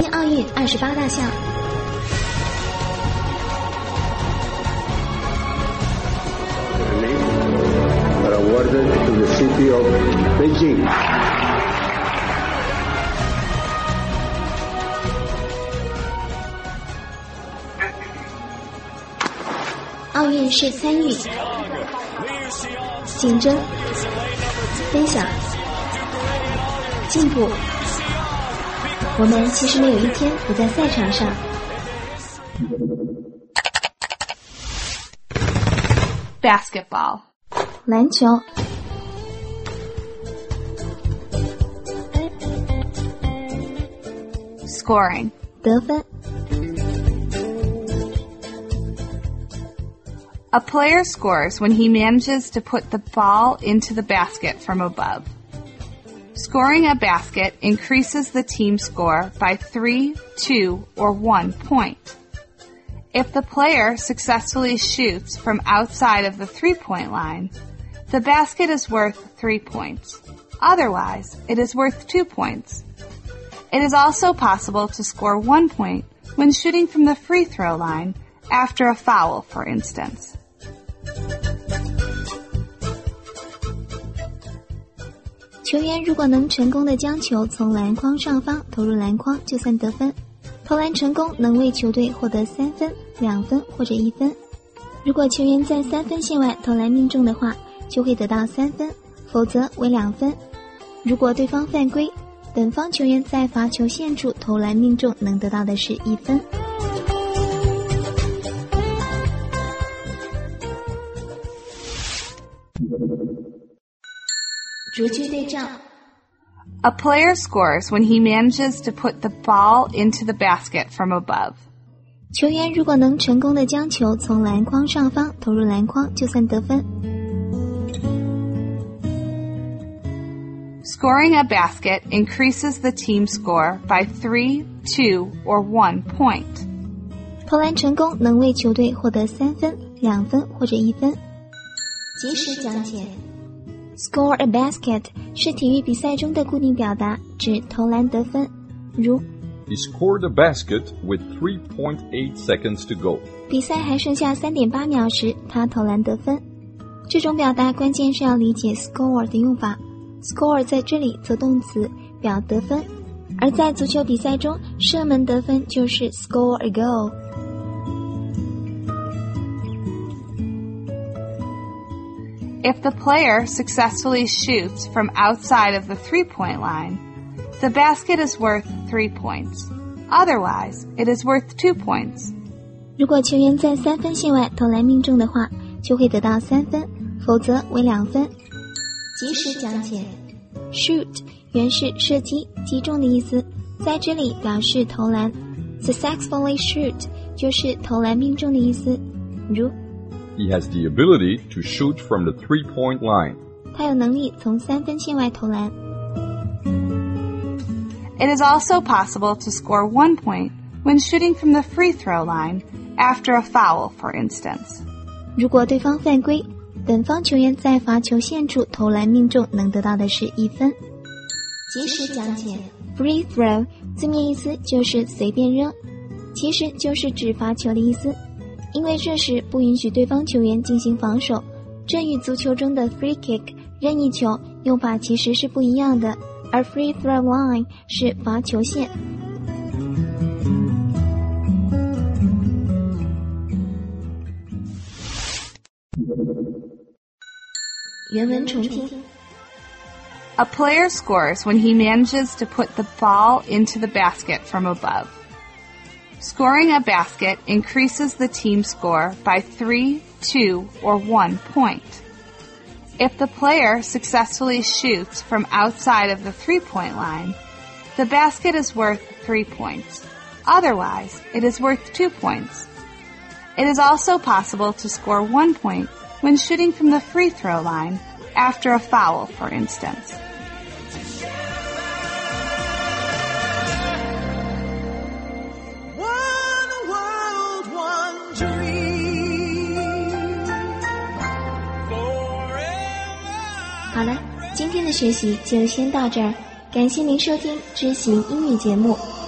京奥运28大项。 Are awarded to the city of Beijing. 奥运是参与、竞争、分享、进步。我们其实没有一天不在赛场上。 Basketball. 篮球。 Scoring. 得分。 A player scores when he manages to put the ball into the basket from above. Scoring a basket increases the team score by 3, 2, or 1 point. If the player successfully shoots from outside of the 3-point line, the basket is worth 3 points. Otherwise, it is worth 2 points. It is also possible to score 1 point when shooting from the free throw line after a foul, for instance. 球员如果能成功的将球从篮筐上方投入篮筐，就算得分。投篮成功能为球队获得3分、2分或者1分。如果球员在3分线外投篮命中的话，就会得到3分，否则为2分。如果对方犯规，本方球员在罚球线处投篮命中能得到的是1分。逐句对照。 A player scores when he manages to put the ball into the basket from above. 球员如果能成功的将球从篮筐上方投入篮筐，就算得分。 Scoring a basket increases the team score by 3, 2, or 1 point. 投篮成功能为球队获得3分、2分或者1分。及时讲解。Score a basket 是体育比赛中的固定表达，指投篮得分。如 He scored a basket with 3.8 seconds to go. 比赛还剩下3.8秒时，他投篮得分。这种表达关键是要理解 score 的用法。score 在这里做动词，表得分。而在足球比赛中，射门得分就是 score a goal。 If the player successfully shoots from outside of the 3-point line, the basket is worth 3 points. Otherwise, it is worth 2 points. 如果球员在3分线外投篮命中的话，就会得到3分，否则为2分。及时讲解。Shoot 原是射击、击中的意思，在这里表示投篮。Successfully shoot 就是投篮命中的意思。如 He has the ability to shoot from the 3-point line. 他有能力从3分线外投篮。 It is also possible to score 1 point when shooting from the free throw line after a foul, for instance. 如果对方犯规，本方球员在罚球线处投篮命中能得到的是1分。及时讲解。Free throw 字面意思就是随便扔，其实就是指罚球的意思。因为这时不允许对方球员进行防守，这与足球中的 free kick 任意球用法其实是不一样的，而 free throw line 是罚球线。原文重听。 A player scores when he manages to put the ball into the basket from above. Scoring a basket increases the team score by 3, 2, or 1 point. If the player successfully shoots from outside of the 3-point line, the basket is worth 3 points. Otherwise, it is worth 2 points. It is also possible to score 1 point when shooting from the free throw line after a foul, for instance. Dream 好了，今天的学习就先到这儿，感谢您收听知行英语节目。